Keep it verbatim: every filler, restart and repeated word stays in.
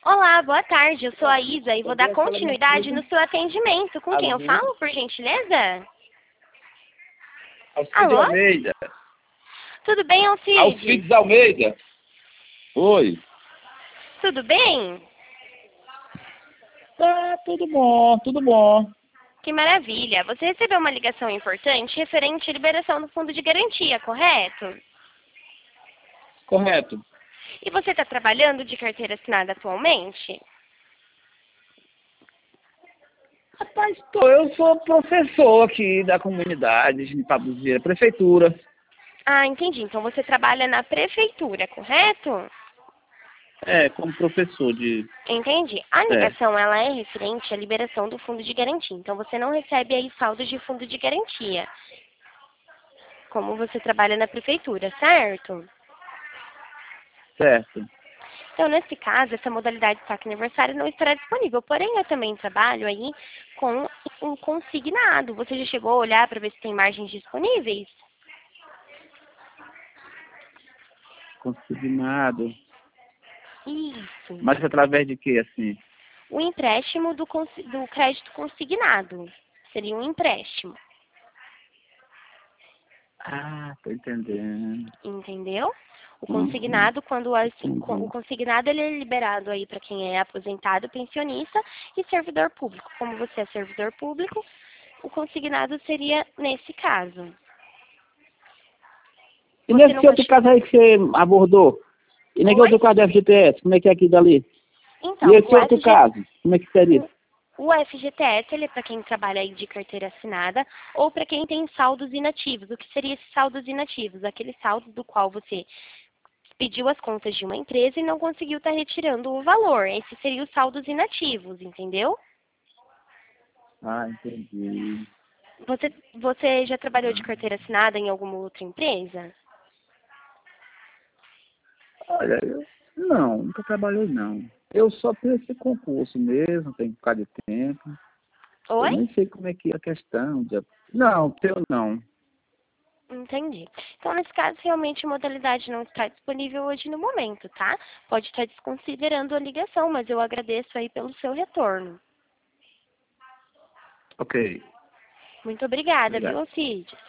Olá, boa tarde. Eu sou a Isa e vou dar continuidade no seu atendimento. Com quem eu falo, por gentileza? Alcides Alô? Almeida. Tudo bem, Alcides? Alcides Almeida. Oi. Tudo bem? Ah, tudo bom, tudo bom. Que maravilha. Você recebeu uma ligação importante referente à liberação do fundo de garantia, correto? Correto. E você está trabalhando de carteira assinada atualmente? Rapaz, tô, eu sou professor aqui da comunidade de Pabuzeira, prefeitura. Ah, entendi. Então você trabalha na prefeitura, correto? É, como professor de... Entendi. A É, ligação ela é referente à liberação do fundo de garantia. Então você não recebe aí saldos de fundo de garantia, como você trabalha na prefeitura, certo? certo. Então, nesse caso, essa modalidade de saque aniversário não estará disponível. Porém, eu também trabalho aí com um consignado. Você já chegou a olhar para ver se tem margens disponíveis? Consignado. Isso. Mas através de quê, assim? O empréstimo do, consi- do crédito consignado. Seria um empréstimo. Ah, tô entendendo. Entendeu? O Uhum, consignado, quando assim, co- o entendi. consignado ele é liberado aí para quem é aposentado, pensionista e servidor público. Como você é servidor público, o consignado seria nesse caso. E Você nesse nunca... outro caso aí que você abordou? E naquele Oi? outro caso do F G T S, como é que é aqui dali? E Então, esse o outro F G, caso, como é que seria? o, o F G T S ele é para quem trabalha aí de carteira assinada ou para quem tem saldos inativos. O que seria esses saldos inativos? Aquele saldo do qual você pediu as contas de uma empresa e não conseguiu estar retirando o valor. Esses seriam os saldos inativos, entendeu? Ah, entendi. Você, você já trabalhou de Ah. carteira assinada em alguma outra empresa? Olha, eu não, nunca trabalhei não. Eu só tenho esse concurso mesmo, tem um bocado de tempo. Eu Oi? nem sei como é que é a questão. De... Não, teu não. Entendi. Então, nesse caso, realmente a modalidade não está disponível hoje no momento, tá? Pode estar desconsiderando a ligação, mas eu agradeço aí pelo seu retorno. Ok, Muito obrigada, viu, obrigado. Alcides?